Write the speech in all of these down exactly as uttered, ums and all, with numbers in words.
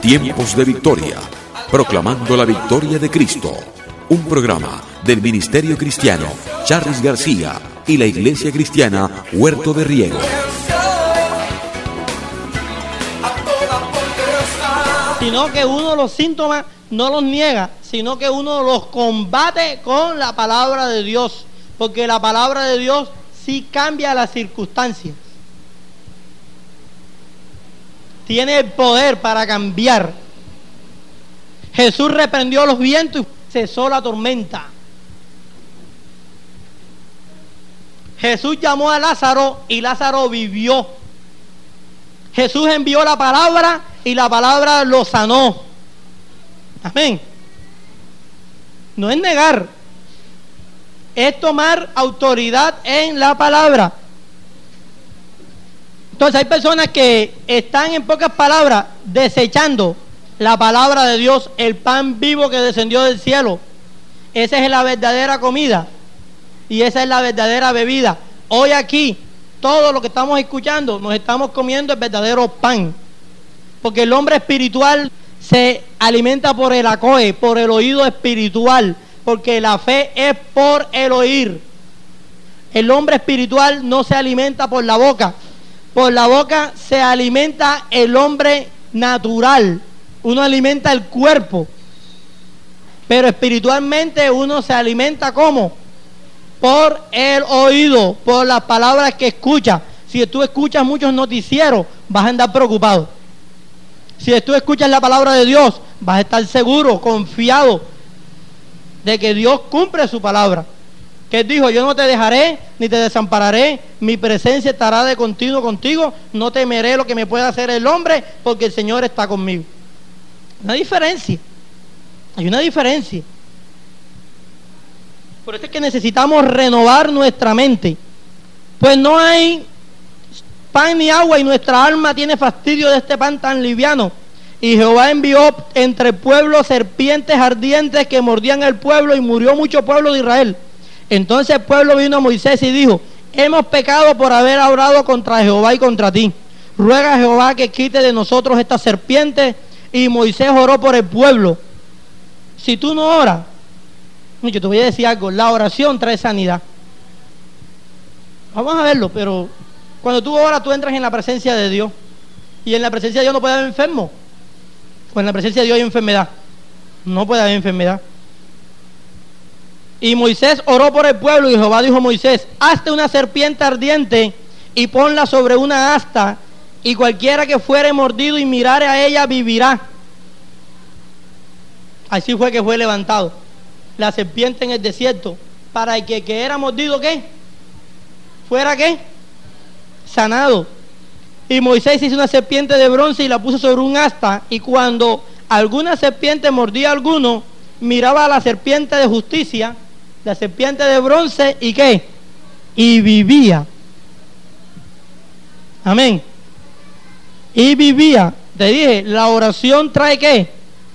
Tiempos de Victoria, proclamando la victoria de Cristo. Un programa del Ministerio Cristiano Charles García y la Iglesia Cristiana Huerto de Riego. Sino que uno los síntomas no los niega, sino que uno los combate con la palabra de Dios, porque la palabra de Dios sí cambia las circunstancias. Tiene el poder para cambiar. Jesús reprendió los vientos y cesó la tormenta. Jesús llamó a Lázaro y Lázaro vivió. Jesús envió la palabra y la palabra lo sanó. Amén. No es negar, es tomar autoridad en la palabra. Entonces hay personas que están, en pocas palabras, desechando la palabra de Dios, el pan vivo que descendió del cielo. Esa es la verdadera comida y esa es la verdadera bebida. Hoy aquí, todo lo que estamos escuchando, nos estamos comiendo el verdadero pan, porque el hombre espiritual se alimenta por el acoe, por el oído espiritual, porque la fe es por el oír. El hombre espiritual no se alimenta por la boca. Por la boca se alimenta el hombre natural. Uno alimenta el cuerpo. Pero espiritualmente uno se alimenta ¿cómo? Por el oído, por las palabras que escucha. Si tú escuchas muchos noticieros, vas a andar preocupado. Si tú escuchas la palabra de Dios, vas a estar seguro, confiado de que Dios cumple su palabra. Que Él dijo: yo no te dejaré ni te desampararé, mi presencia estará de continuo contigo, no temeré lo que me pueda hacer el hombre, porque el Señor está conmigo. Una diferencia, hay una diferencia. Por eso es que necesitamos renovar nuestra mente, pues no hay pan ni agua y nuestra alma tiene fastidio de este pan tan liviano. Y Jehová envió entre el pueblo serpientes ardientes que mordían el pueblo, y murió mucho pueblo de Israel. Entonces el pueblo vino a Moisés y dijo: hemos pecado por haber orado contra Jehová y contra ti. Ruega a Jehová que quite de nosotros esta serpiente. Y Moisés oró por el pueblo. Si tú no oras, yo te voy a decir algo: la oración trae sanidad. Vamos a verlo, pero cuando tú oras, tú entras en la presencia de Dios. Y en la presencia de Dios no puede haber enfermo. Pues en la presencia de Dios hay enfermedad. No puede haber enfermedad. Y Moisés oró por el pueblo, y Jehová dijo a Moisés: hazte una serpiente ardiente y ponla sobre una asta, y cualquiera que fuere mordido y mirare a ella vivirá. Así fue que fue levantado la serpiente en el desierto, para el que, que era mordido, ¿qué? Fuera, ¿qué? Sanado. Y Moisés hizo una serpiente de bronce y la puso sobre un asta, y cuando alguna serpiente mordía a alguno, miraba a la serpiente de justicia, la serpiente de bronce, ¿y qué? Y vivía. Amén. Y vivía. Te dije, la oración trae ¿qué?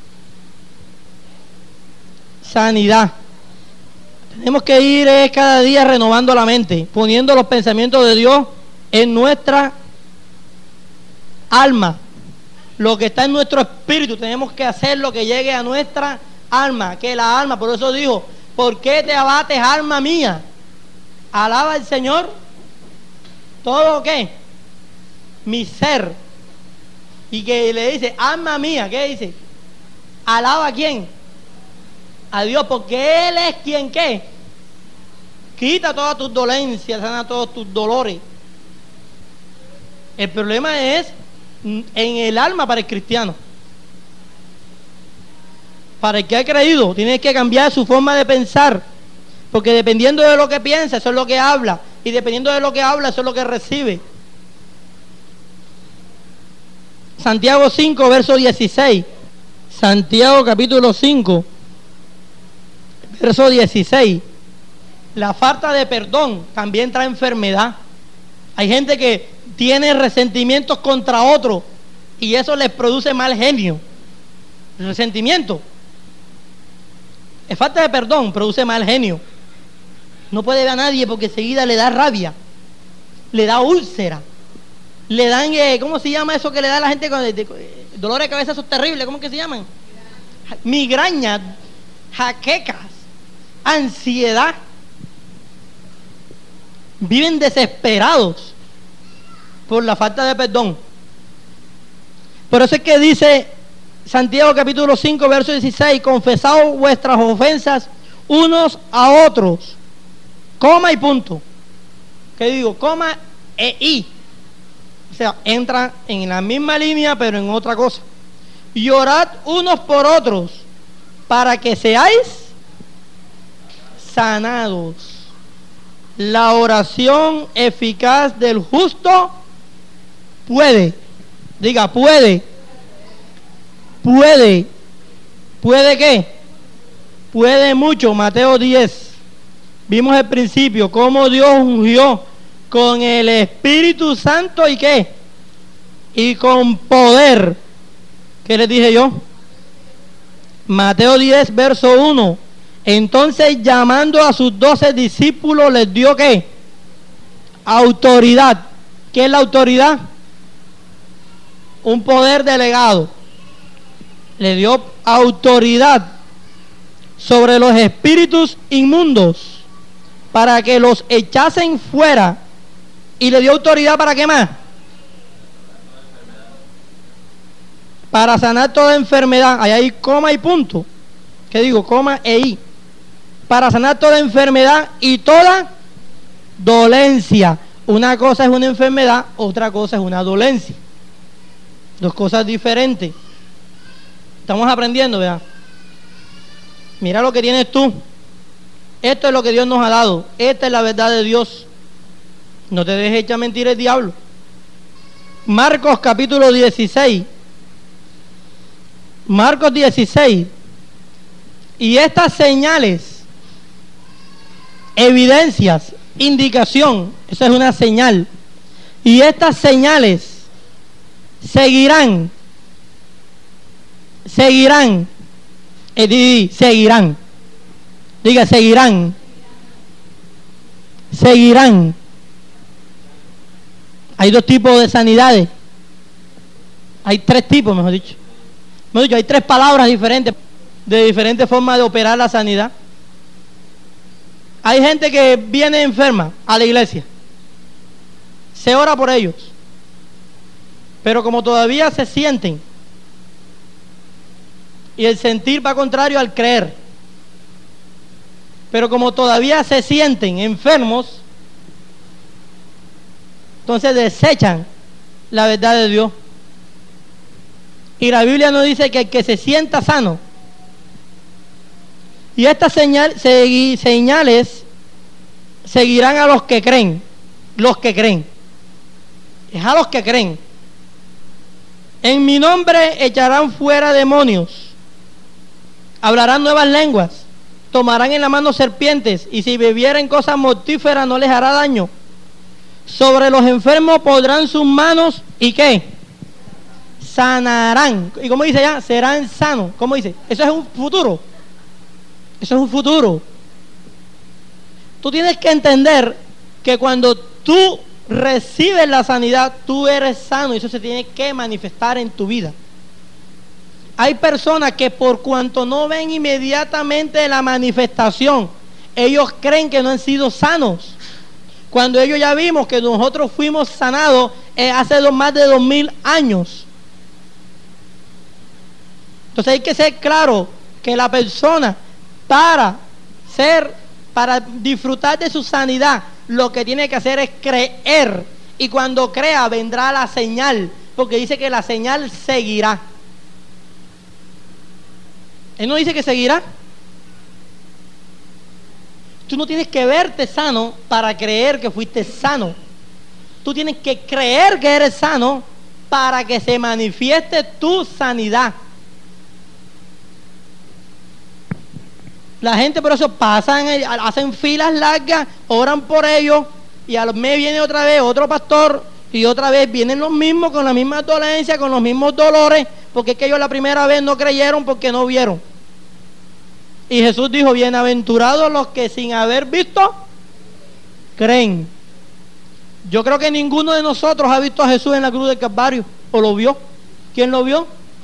Sanidad. Tenemos que ir eh, cada día renovando la mente, poniendo los pensamientos de Dios en nuestra alma. Lo que está en nuestro espíritu, tenemos que hacer lo que llegue a nuestra alma, que la alma, por eso dijo: ¿por qué te abates, alma mía? Alaba al Señor todo ¿qué? Mi ser. Y que le dice: alma mía, ¿qué dice? Alaba a quién? A Dios, porque Él es quien ¿qué? Quita todas tus dolencias, sana todos tus dolores. El problema es en el alma para el cristiano. Para el que ha creído, tiene que cambiar su forma de pensar, porque dependiendo de lo que piensa, eso es lo que habla, y dependiendo de lo que habla, eso es lo que recibe. Santiago cinco, verso dieciséis. Santiago capítulo cinco, verso dieciséis. La falta de perdón también trae enfermedad. Hay gente que tiene resentimientos contra otro y eso les produce mal genio. El resentimiento, es falta de perdón, produce mal genio. No puede ver a nadie porque enseguida le da rabia, le da úlcera, le dan, eh, ¿cómo se llama eso que le da a la gente con dolores de cabeza, esos terribles, ¿cómo que se llaman? Migrañas, jaquecas, ansiedad. Viven desesperados por la falta de perdón. Por eso es que dice Santiago capítulo cinco, verso dieciséis, confesaos vuestras ofensas unos a otros, coma y punto. ¿Qué digo? Coma e i. O sea, entra en la misma línea pero en otra cosa. Y orad unos por otros para que seáis sanados. La oración eficaz del justo puede, diga puede, puede, ¿puede qué? Puede mucho. Mateo diez, vimos el principio, cómo Dios ungió con el Espíritu Santo y qué, y con poder. ¿Qué les dije yo? Mateo diez, verso uno. Entonces, llamando a sus doce discípulos, les dio ¿qué? Autoridad. ¿Qué es la autoridad? Un poder delegado. Le dio autoridad sobre los espíritus inmundos para que los echasen fuera. Y le dio autoridad para qué más? Para sanar toda enfermedad. Ahí hay coma y punto. ¿Qué digo? Coma e i. Para sanar toda enfermedad y toda dolencia. Una cosa es una enfermedad, otra cosa es una dolencia. Dos cosas diferentes. Estamos aprendiendo, ¿verdad? Mira lo que tienes tú. Esto es lo que Dios nos ha dado. Esta es la verdad de Dios. No te dejes echar mentir el diablo. Marcos capítulo dieciséis. Marcos dieciséis. Y estas señales, evidencias, indicación, esa es una señal. Y estas señales seguirán, seguirán, eh, di, seguirán, diga seguirán, seguirán. Hay dos tipos de sanidades. Hay tres tipos, mejor dicho. Mejor dicho, hay tres palabras diferentes, de diferentes formas de operar la sanidad. Hay gente que viene enferma a la iglesia, se ora por ellos, pero como todavía se sienten, y el sentir va contrario al creer, pero como todavía se sienten enfermos, entonces desechan la verdad de Dios. Y la Biblia nos dice que el que se sienta sano. Y estas señal, segui, señales seguirán a los que creen. Los que creen. Es a los que creen. En mi nombre echarán fuera demonios. Hablarán nuevas lenguas. Tomarán en la mano serpientes. Y si bebieren cosas mortíferas no les hará daño. Sobre los enfermos pondrán sus manos. ¿Y qué? Sanarán. ¿Y cómo dice ya? Serán sanos. ¿Cómo dice? Eso es un futuro. Eso es un futuro. Tú tienes que entender que cuando tú recibes la sanidad, tú eres sano y eso se tiene que manifestar en tu vida. Hay personas que por cuanto no ven inmediatamente la manifestación, ellos creen que no han sido sanos. Cuando ellos ya vimos que nosotros fuimos sanados eh, hace dos, más de dos mil años. Entonces hay que ser claro que la persona, para ser, para disfrutar de su sanidad, lo que tiene que hacer es creer. Y cuando crea, vendrá la señal, porque dice que la señal seguirá. Él no dice que seguirá. Tú no tienes que verte sano para creer que fuiste sano. Tú tienes que creer que eres sano para que se manifieste tu sanidad. La gente por eso pasan, hacen filas largas, oran por ellos y al mes viene otra vez otro pastor y otra vez vienen los mismos con la misma dolencia, con los mismos dolores, porque es que ellos la primera vez no creyeron porque no vieron. Y Jesús dijo, bienaventurados los que sin haber visto, creen. Yo creo que ninguno de nosotros ha visto a Jesús en la cruz del Calvario, o lo vio. ¿Quién lo vio?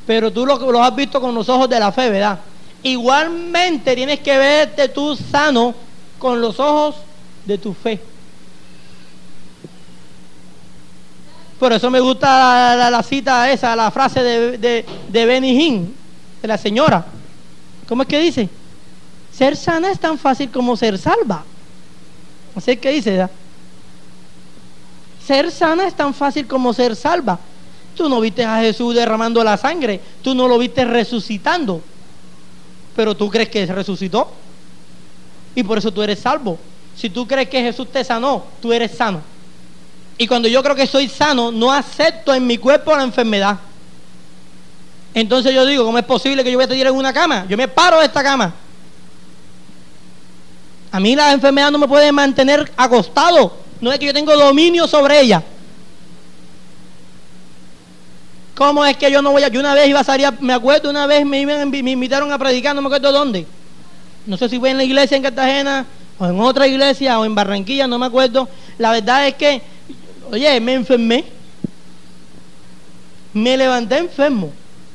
pero tú lo, lo has visto con los ojos de la fe, ¿verdad? Igualmente tienes que verte tú sano con los ojos de tu fe. Por eso me gusta la, la, la cita esa, la frase de, de, de Benny Hinn, de la señora. ¿Cómo es que dice? Ser sana es tan fácil como ser salva. Así es que dice, ¿verdad? Ser sana es tan fácil como ser salva. Tú no viste a Jesús derramando la sangre, tú no lo viste resucitando, pero tú crees que resucitó y por eso tú eres salvo. Si tú crees que Jesús te sanó, tú eres sano. Y cuando yo creo que soy sano, no acepto en mi cuerpo la enfermedad. Entonces yo digo, ¿cómo es posible que yo voy a estar en una cama? Yo me paro de esta cama. A mí la enfermedad no me puede mantener acostado. No es que yo tengo dominio sobre ella. ¿Cómo es que yo no voy a...? Yo una vez iba a salir, me acuerdo, una vez me, iban, me invitaron a predicar, no me acuerdo dónde. No sé si fue en la iglesia en Cartagena, o en otra iglesia, o en Barranquilla, no me acuerdo. La verdad es que, oye, me enfermé. Me levanté enfermo.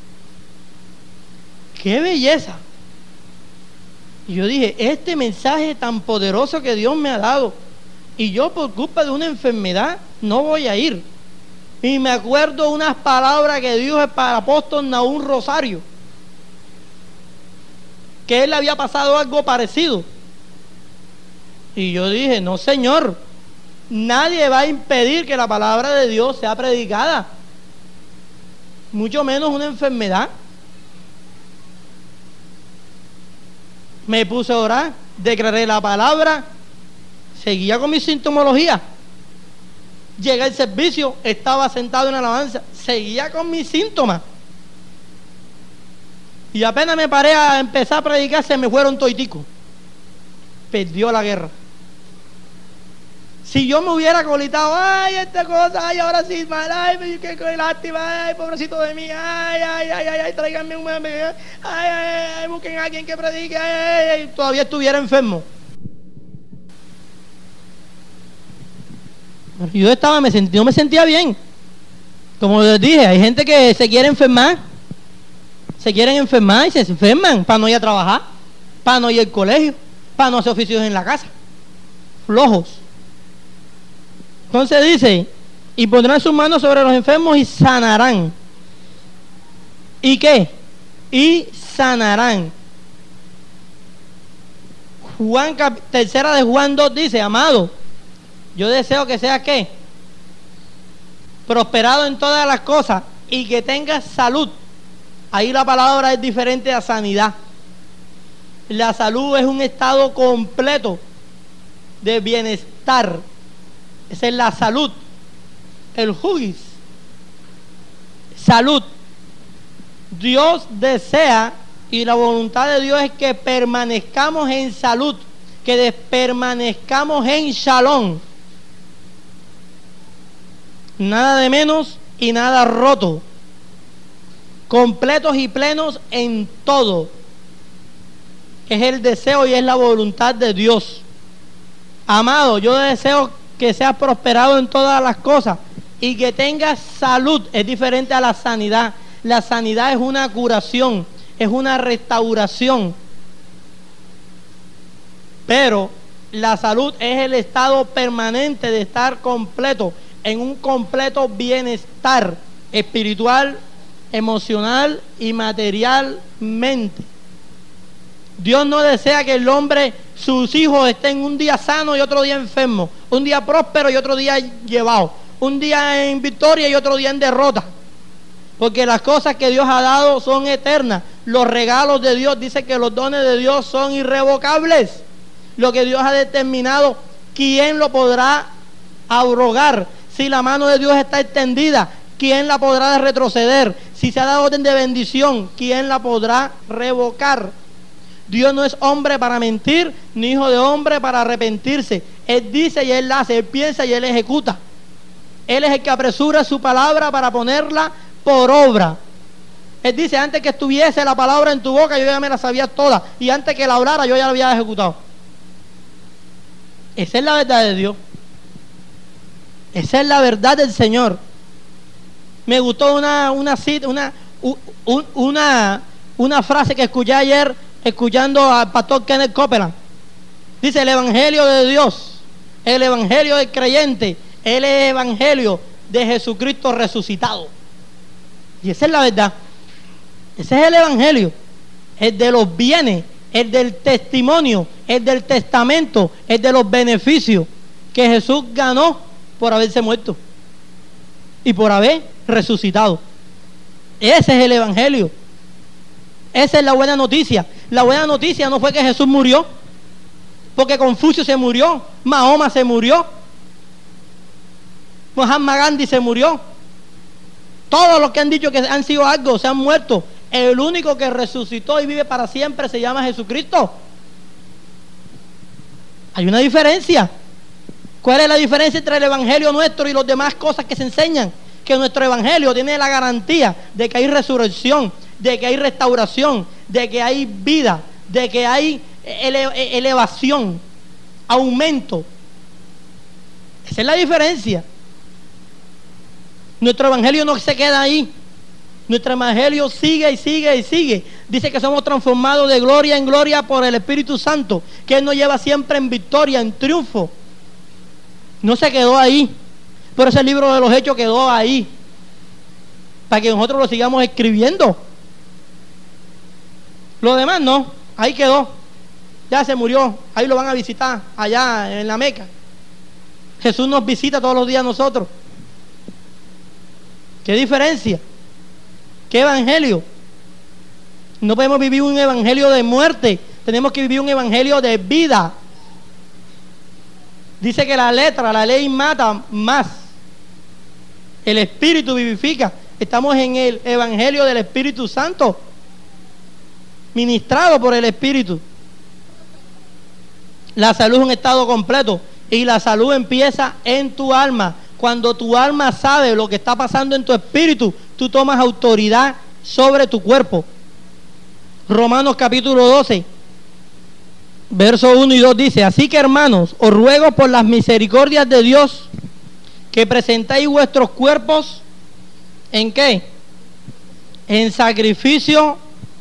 ¡Qué belleza! Y yo dije, este mensaje tan poderoso que Dios me ha dado, y yo por culpa de una enfermedad no voy a ir. Y me acuerdo unas palabras que dijo para el apóstol Nahum Rosario, que él le había pasado algo parecido. Y yo dije, no señor, nadie va a impedir que la palabra de Dios sea predicada, mucho menos una enfermedad. Me puse a orar, declaré la palabra, seguía con mi sintomología. Llegué al servicio, estaba sentado en alabanza, seguía con mis síntomas. Y apenas me paré a empezar a predicar, se me fueron toiticos. Perdió la guerra. Si yo me hubiera colitado, ay, esta cosa, ay, ahora sí, mal, ay, qué, qué lástima, ay, pobrecito de mí, ay, ay, ay, ay, ay, tráiganme un meme, ay, ay, ay, busquen a alguien que predique, ay, ay, ay, todavía estuviera enfermo. Yo estaba, me sentí, no me sentía bien. Como les dije, hay gente que se quiere enfermar, se quieren enfermar y se enferman para no ir a trabajar, para no ir al colegio, para no hacer oficios en la casa. Flojos. Entonces dice, y pondrán sus manos sobre los enfermos y sanarán. ¿Y qué? Y sanarán. Juan, tercera de Juan dos dice, amado, yo deseo que seas ¿qué? Prosperado en todas las cosas y que tengas salud. Ahí la palabra es diferente a sanidad. La salud es un estado completo de bienestar. Esa es la salud. El hugis. Salud. Dios desea y la voluntad de Dios es que permanezcamos en salud, que permanezcamos en shalom. Nada de menos y nada roto, completos y plenos en todo. Es el deseo y es la voluntad de Dios. Amado, yo deseo que seas prosperado en todas las cosas y que tengas salud. Es diferente a la sanidad. La sanidad es una curación, es una restauración, pero la salud es el estado permanente de estar completo, en un completo bienestar espiritual, emocional y materialmente. Dios no desea que el hombre, sus hijos estén un día sano y otro día enfermo, un día próspero y otro día llevado, un día en victoria y otro día en derrota, porque las cosas que Dios ha dado son eternas. Los regalos de Dios, dice que los dones de Dios son irrevocables. Lo que Dios ha determinado, ¿quién lo podrá abrogar? Si la mano de Dios está extendida, ¿quién la podrá retroceder? Si se ha dado orden de bendición, ¿quién la podrá revocar? Dios no es hombre para mentir, ni hijo de hombre para arrepentirse. Él dice y Él hace, Él piensa y Él ejecuta. Él es el que apresura su palabra para ponerla por obra. Él dice, antes que estuviese la palabra en tu boca, yo ya me la sabía toda, y antes que la hablara, yo ya la había ejecutado. Esa es la verdad de Dios. Esa es la verdad del Señor. Me gustó una, una cita, una, un, una, una frase que escuché ayer escuchando al pastor Kenneth Copeland. Dice: el evangelio de Dios, el evangelio del creyente, el evangelio de Jesucristo resucitado. Y esa es la verdad. Ese es el evangelio, el de los bienes, el del testimonio, el del testamento, el de los beneficios que Jesús ganó por haberse muerto y por haber resucitado. Ese es el evangelio. Esa es la buena noticia. La buena noticia no fue que Jesús murió, porque Confucio se murió, Mahoma se murió, Mahatma Gandhi se murió. Todos los que han dicho que han sido algo se han muerto. El único que resucitó y vive para siempre se llama Jesucristo. Hay una diferencia. ¿Cuál es la diferencia entre el evangelio nuestro y las demás cosas que se enseñan? Que nuestro evangelio tiene la garantía de que hay resurrección, de que hay restauración, de que hay vida, de que hay ele- elevación, aumento. Esa es la diferencia. Nuestro evangelio no se queda ahí. Nuestro evangelio sigue y sigue y sigue. Dice que somos transformados de gloria en gloria por el Espíritu Santo, que Él nos lleva siempre en victoria, en triunfo. No se quedó ahí. Por eso el libro de los Hechos quedó ahí, para que nosotros lo sigamos escribiendo. Lo demás no, ahí quedó. Ya se murió, ahí lo van a visitar, allá en la Meca. Jesús nos visita todos los días a nosotros. ¿Qué diferencia? ¿Qué evangelio? No podemos vivir un evangelio de muerte, tenemos que vivir un evangelio de vida. Dice que la letra, la ley mata más, el Espíritu vivifica. Estamos en el evangelio del Espíritu Santo, ministrado por el Espíritu. La salud es un estado completo, y la salud empieza en tu alma. Cuando tu alma sabe lo que está pasando en tu espíritu, tú tomas autoridad sobre tu cuerpo. Romanos capítulo doce, verso uno y dos dice: así que, hermanos, os ruego por las misericordias de Dios que presentéis vuestros cuerpos ¿en qué? En sacrificio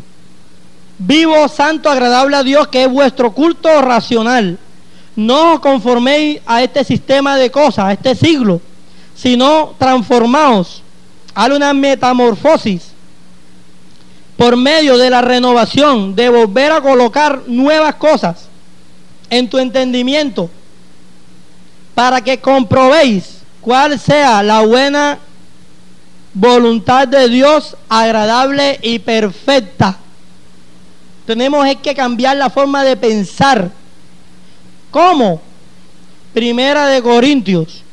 vivo, santo, agradable a Dios, que es vuestro culto racional. No os conforméis a este sistema de cosas, a este siglo, sino transformaos, haz una metamorfosis por medio de la renovación, de volver a colocar nuevas cosas en tu entendimiento, para que comprobéis cuál sea la buena voluntad de Dios, agradable y perfecta. Tenemos es que cambiar la forma de pensar. ¿Cómo? Primera de Corintios,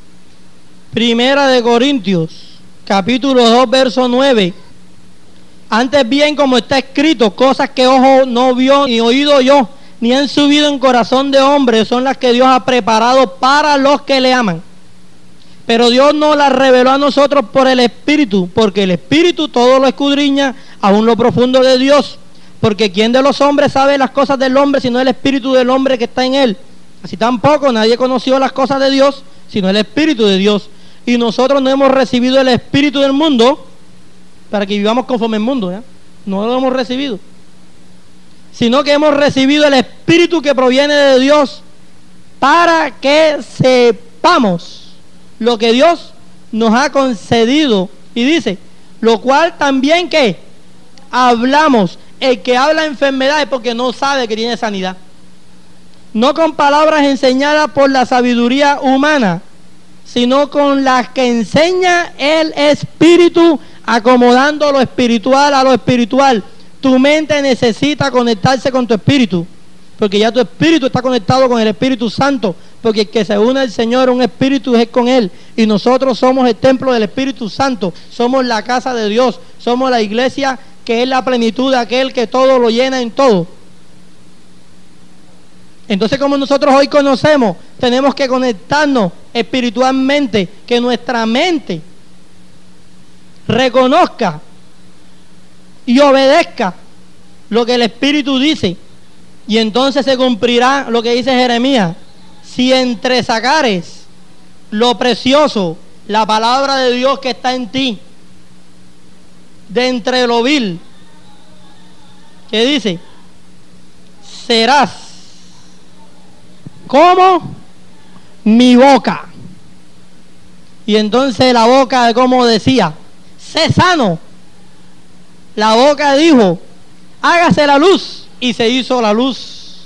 Primera de Corintios, capítulo dos, verso nueve. Antes bien, como está escrito, cosas que ojo no vio ni oído yo, ni han subido en corazón de hombre, son las que Dios ha preparado para los que le aman. Pero Dios nos las reveló a nosotros por el Espíritu, porque el Espíritu todo lo escudriña, aún lo profundo de Dios. Porque ¿quién de los hombres sabe las cosas del hombre, sino el Espíritu del hombre que está en él? Así tampoco nadie conoció las cosas de Dios, sino el Espíritu de Dios. Y nosotros no hemos recibido el Espíritu del mundo para que vivamos conforme al mundo, ¿ya? No lo hemos recibido, sino que hemos recibido el Espíritu que proviene de Dios, para que sepamos lo que Dios nos ha concedido. Y dice, lo cual también que hablamos. El que habla enfermedades porque no sabe que tiene sanidad, no con palabras enseñadas por la sabiduría humana, sino con las que enseña el Espíritu, acomodando lo espiritual a lo espiritual. Tu mente necesita conectarse con tu espíritu, porque ya tu espíritu está conectado con el Espíritu Santo, porque el que se une al Señor, un espíritu es con Él, y nosotros somos el templo del Espíritu Santo, somos la casa de Dios, somos la iglesia, que es la plenitud de aquel que todo lo llena en todo. Entonces, como nosotros hoy conocemos, tenemos que conectarnos espiritualmente, que nuestra mente reconozca y obedezca lo que el Espíritu dice, y entonces se cumplirá lo que dice Jeremías: si entresacares lo precioso, la palabra de Dios que está en ti, de entre lo vil. ¿Qué dice? Serás como mi boca. Y entonces la boca, como decía, sé sano. La boca dijo, hágase la luz, y se hizo la luz.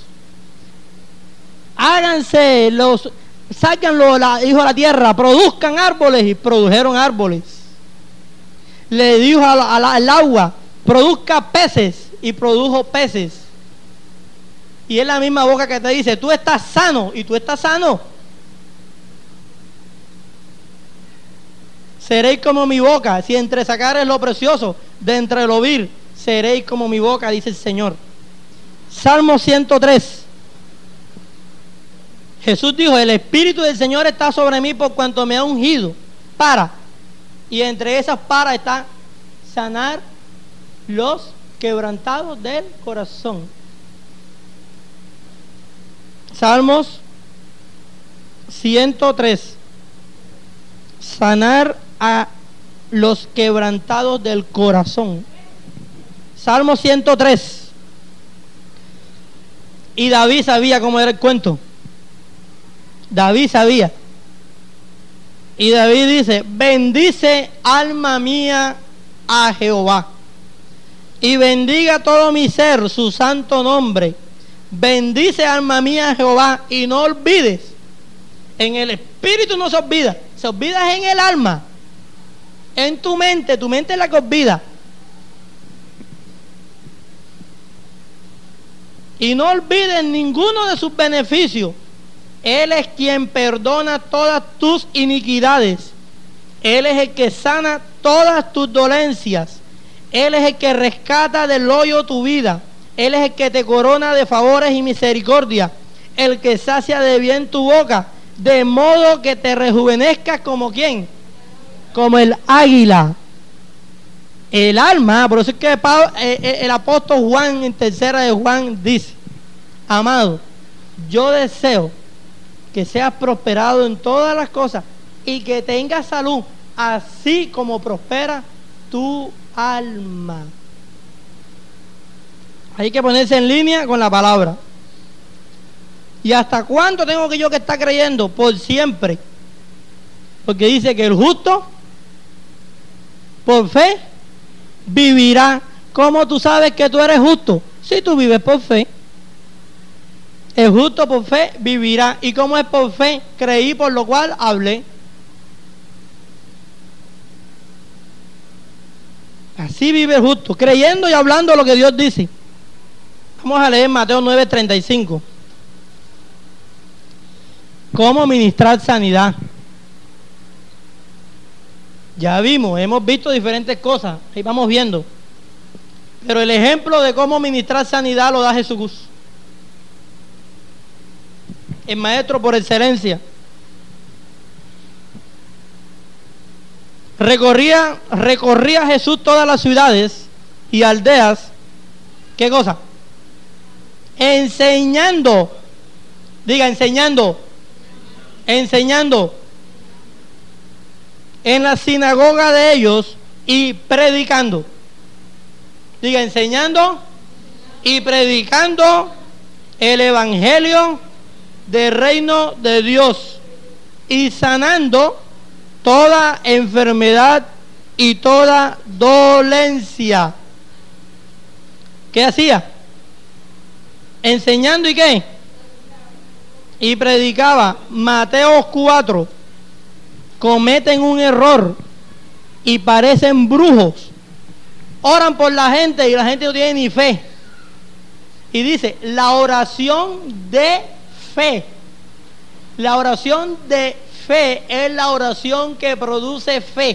Háganse los, sáquenlo, la, dijo la tierra, produzcan árboles, y produjeron árboles. Le dijo a la, a la, al agua, produzca peces, y produjo peces. Y es la misma boca que te dice, tú estás sano, y tú estás sano. Seréis como mi boca, si entre sacares lo precioso de entre lo vil, seréis como mi boca, dice el Señor. Salmo ciento tres. Jesús dijo, el Espíritu del Señor está sobre mí por cuanto me ha ungido para, y entre esas para está sanar los quebrantados del corazón. Salmos ciento tres. Sanar a los quebrantados del corazón. Salmo ciento tres. Y David sabía cómo era el cuento. David sabía. Y David dice, bendice alma mía a Jehová, y bendiga todo mi ser su santo nombre. Bendice alma mía a Jehová, y no olvides. En el espíritu no se olvida, se olvida en el alma, en tu mente. Tu mente es la que olvida. Y no olvides ninguno de sus beneficios. Él es quien perdona todas tus iniquidades. Él es el que sana todas tus dolencias. Él es el que rescata del hoyo tu vida. Él es el que te corona de favores y misericordia. El que sacia de bien tu boca, de modo que te rejuvenezcas como ¿quién? Como el águila. El alma, por eso es que el apóstol Juan, en tercera de Juan, dice, amado, yo deseo que seas prosperado en todas las cosas y que tengas salud, así como prospera tu alma. Hay que ponerse en línea con la palabra. ¿Y hasta cuánto tengo que yo que estar creyendo? Por siempre. Porque dice que el justo por fe vivirá. ¿Cómo tú sabes que tú eres justo? Si tú vives por fe. El justo por fe vivirá. ¿Y cómo es por fe? Creí, por lo cual hablé. Así vive el justo, creyendo y hablando lo que Dios dice. Vamos a leer Mateo nueve treinta y cinco. ¿Cómo ministrar sanidad? Ya vimos, hemos visto diferentes cosas, ahí vamos viendo. Pero el ejemplo de cómo ministrar sanidad lo da Jesús, el maestro por excelencia. Recorría, recorría Jesús todas las ciudades y aldeas. ¿Qué cosa? Enseñando. Diga, enseñando. Enseñando en la sinagoga de ellos y predicando. Diga, enseñando y predicando el evangelio del reino de Dios y sanando toda enfermedad y toda dolencia. ¿Qué hacía? Enseñando y qué? Y predicaba. Mateo cuatro. Cometen un error y parecen brujos. Oran por la gente y la gente no tiene ni fe. Y dice, la oración de fe. La oración de fe es la oración que produce fe.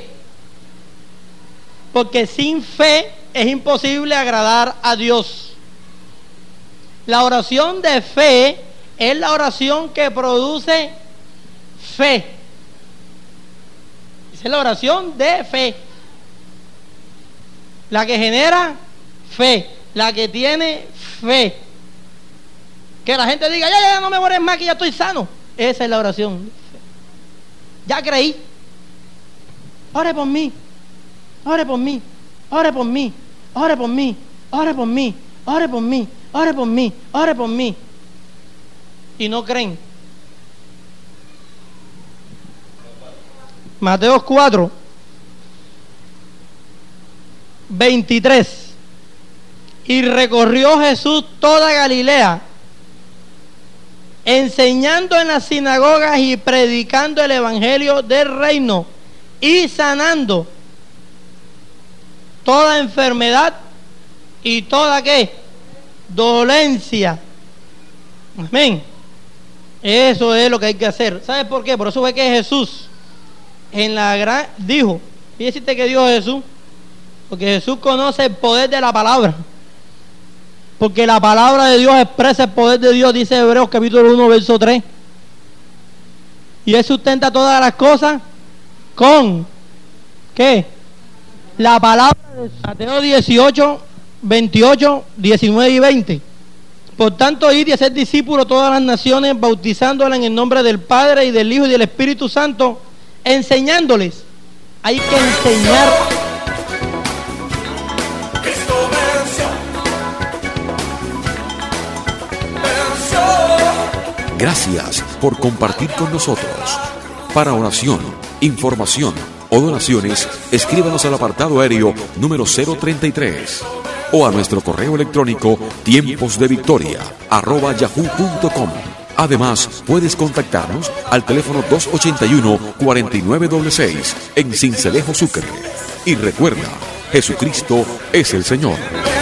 Porque sin fe es imposible agradar a Dios. La oración de fe es la oración que produce fe. Esa es la oración de fe. La que genera fe. La que tiene fe. Que la gente diga, ya, ya, ya no me mueres más, que ya estoy sano. Esa es la oración. Ya creí. Ore por mí. Ore por mí. ore por mí, ore por mí, ore por mí, ore por mí, ore por mí, ore por mí. Y no creen. Mateo cuatro, veintitrés. Y recorrió Jesús toda Galilea, enseñando en las sinagogas y predicando el evangelio del reino y sanando toda enfermedad y toda ¿qué? Dolencia. Amén. Eso es lo que hay que hacer. ¿Sabes por qué? Por eso fue que Jesús en la gran dijo, fíjate que dijo Jesús, porque Jesús conoce el poder de la palabra. Porque la palabra de Dios expresa el poder de Dios, dice Hebreos capítulo uno, verso tres. Y Él sustenta todas las cosas con, ¿qué? La palabra de Mateo dieciocho, veintiocho, diecinueve y veinte. Por tanto, id y hacer discípulos todas las naciones, bautizándolas en el nombre del Padre y del Hijo y del Espíritu Santo, enseñándoles. Hay que enseñar. Gracias por compartir con nosotros. Para oración, información o donaciones, escríbanos al apartado aéreo número cero treinta y tres o a nuestro correo electrónico tiemposdevictoria arroba yahoo punto com. Además, puedes contactarnos al teléfono dos ochenta y uno, cuarenta y nueve sesenta y seis en Sincelejo, Sucre. Y recuerda, Jesucristo es el Señor.